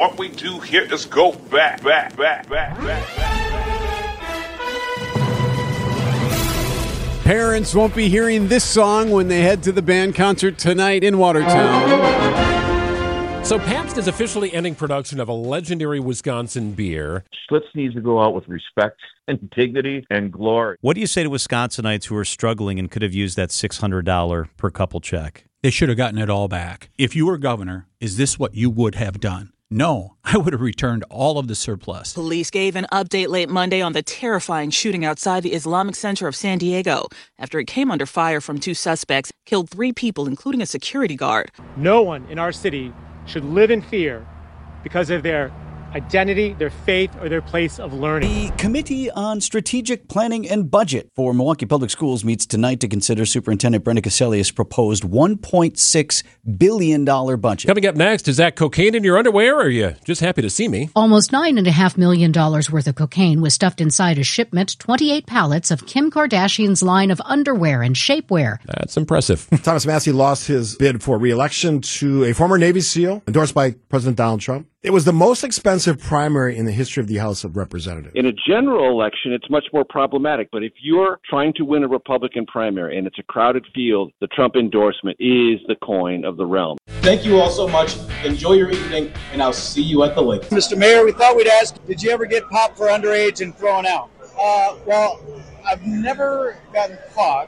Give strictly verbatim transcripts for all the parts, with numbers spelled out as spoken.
What we do here is go back, back, back, back, back, back. Parents won't be hearing this song when they head to the band concert tonight in Watertown. So Pabst is officially ending production of a legendary Wisconsin beer. Schlitz needs to go out with respect and dignity and glory. What do you say to Wisconsinites who are struggling and could have used that six hundred dollars per couple check? They should have gotten it all back. If you were governor, is this what you would have done? No, I would have returned all of the surplus. Police gave an update late Monday on the terrifying shooting outside the Islamic Center of San Diego after it came under fire from two suspects, killed three people, including a security guard. No one in our city should live in fear because of their identity, their faith, or their place of learning. The Committee on Strategic Planning and Budget for Milwaukee Public Schools meets tonight to consider Superintendent Brenda Cassellius' proposed one point six billion dollars budget. Coming up next, is that cocaine in your underwear, or are you just happy to see me? Almost nine point five million dollars worth of cocaine was stuffed inside a shipment, twenty-eight pallets of Kim Kardashian's line of underwear and shapewear. That's impressive. Thomas Massie lost his bid for re-election to a former Navy SEAL endorsed by President Donald Trump. It was the most expensive primary in the history of the House of Representatives. In a general election, it's much more problematic. But if you're trying to win a Republican primary and it's a crowded field, the Trump endorsement is the coin of the realm. Thank you all so much. Enjoy your evening, and I'll see you at the lake. Mister Mayor, we thought we'd ask, did you ever get popped for underage and thrown out? Uh, well, I've never gotten caught.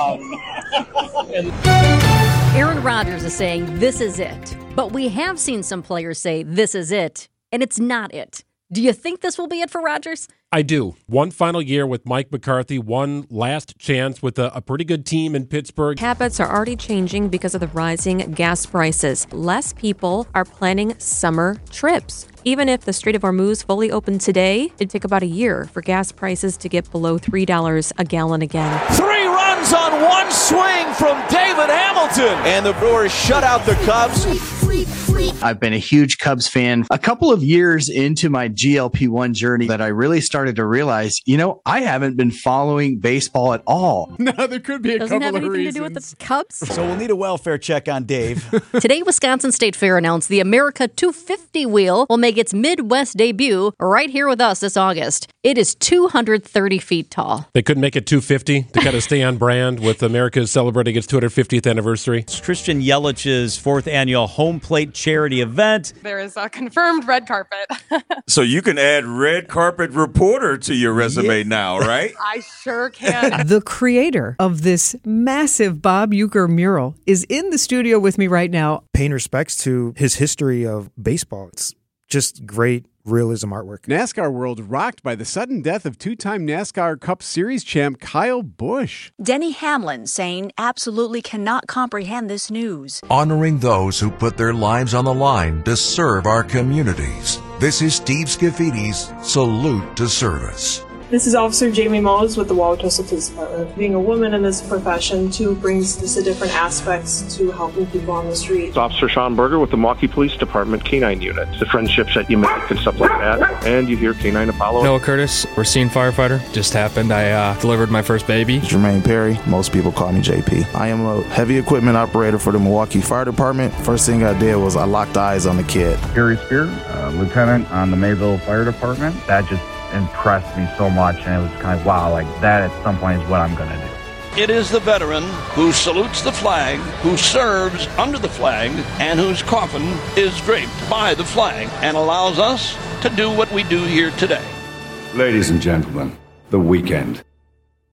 Um, and- Aaron Rodgers is saying this is it. But we have seen some players say this is it, and it's not it. Do you think this will be it for Rodgers? I do. One final year with Mike McCarthy, one last chance with a, a pretty good team in Pittsburgh. Habits are already changing because of the rising gas prices. Less people are planning summer trips. Even if the Strait of Hormuz fully opened today, it'd take about a year for gas prices to get below three dollars a gallon again. Three runs on one swing from David Hamilton. And the Brewers shut out the Cubs. I've been a huge Cubs fan. A couple of years into my G L P one journey that I really started to realize, you know, I haven't been following baseball at all. No, there could be a Doesn't couple have of anything reasons. to do with the Cubs. So we'll need a welfare check on Dave. Today, Wisconsin State Fair announced the America two fifty wheel will make its Midwest debut right here with us this August. It is two hundred thirty feet tall. They couldn't make it two fifty to kind of stay on brand with America celebrating its two hundred fiftieth anniversary. It's Christian Yelich's fourth annual home plate charity event. There is a confirmed red carpet. So you can add red carpet reporter to your resume yeah. now, right? I sure can. The creator of this massive Bob Uecker mural is in the studio with me right now. Paying respects to his history of baseball. It's just great realism artwork. NASCAR world rocked by the sudden death of two-time NASCAR Cup Series champ Kyle Busch. Denny Hamlin saying absolutely cannot comprehend this news. Honoring those who put their lives on the line to serve our communities. This is Steve Scaffidi's Salute to Service. This is Officer Jamie Mose with the Wauwatosa Police Department. Being a woman in this profession, too, brings just a different aspects to helping people on the street. It's Officer Sean Berger with the Milwaukee Police Department K nine Unit. The friendships that you make and stuff like that. And you hear K nine Apollo. Noah Curtis, Racine firefighter. Just happened. I uh, delivered my first baby. Jermaine Perry. Most people call me J P. I am a heavy equipment operator for the Milwaukee Fire Department. First thing I did was I locked eyes on the kid. Gary Spear, uh, lieutenant on the Mayville Fire Department. That just impressed me so much, and it was kind of wow, like that at some point is what I'm going to do. It is the veteran who salutes the flag, who serves under the flag, and whose coffin is draped by the flag and allows us to do what we do here today. Ladies and gentlemen, The Weeknd.